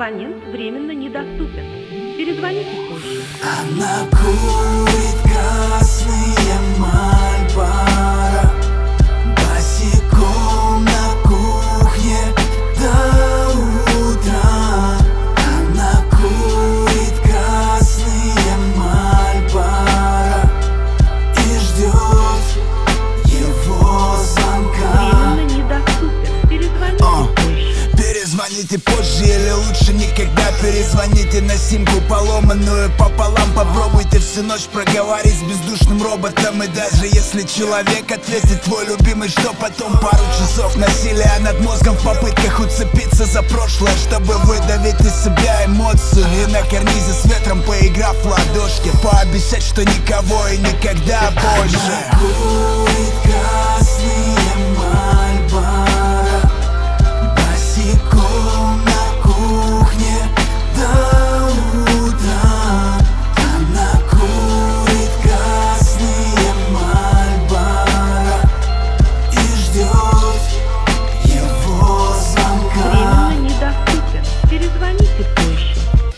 Абонент временно недоступен. Перезвоните позже. Она курит красные Мальборо босиком на кухне до утра. Она курит красные Мальборо и ждет его звонка. Временно недоступен. Перезвоните позже. Перезвоните позже или лучше никогда. Перезвоните на симку поломанную пополам. Попробуйте всю ночь проговорить с бездушным роботом. И даже если человек ответит твой любимый, что потом? Пару часов насилия над мозгом в попытках уцепиться за прошлое, чтобы выдавить из себя эмоцию. И на карнизе с ветром поиграв в ладошки, пообещать, что никого и никогда больше. Она курит красные Мальборо босиком на кухне до утра. Она курит красные Мальборо и ждет его звонка. Временно недоступен. Перезвоните позже.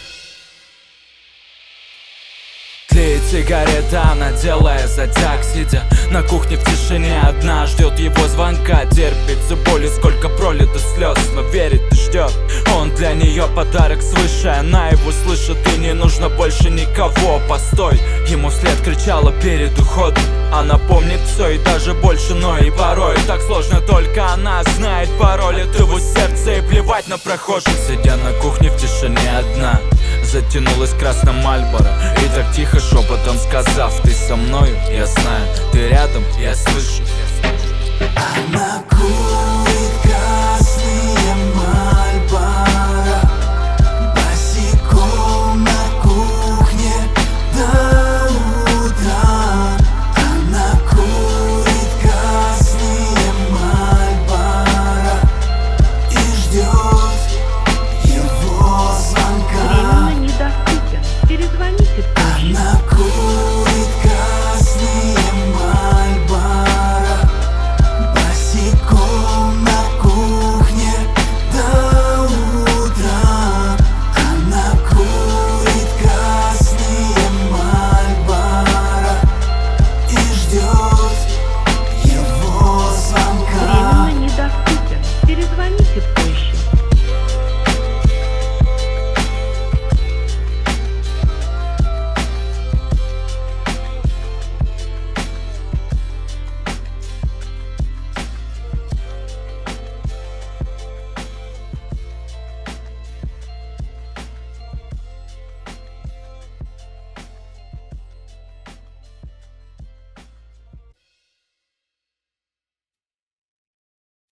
Тлеет сигарета, она делая затяг, сидя на кухне в тишине одна, ждет его звонка. Терпится боли, сколько пролито слез, но верит и ждет. Он для нее подарок свыше, она его слышит, и не нужно больше никого. Постой, ему вслед кричала перед уходом. Она помнит все и даже больше, но и порой так сложно, только она знает пароль от его сердца. И плевать на прохожих, сидя на кухне в тишине одна, затянулась красным Мальборо и так тихо шепотом сказав: ты со мною, я знаю, ты рядом, я слышу.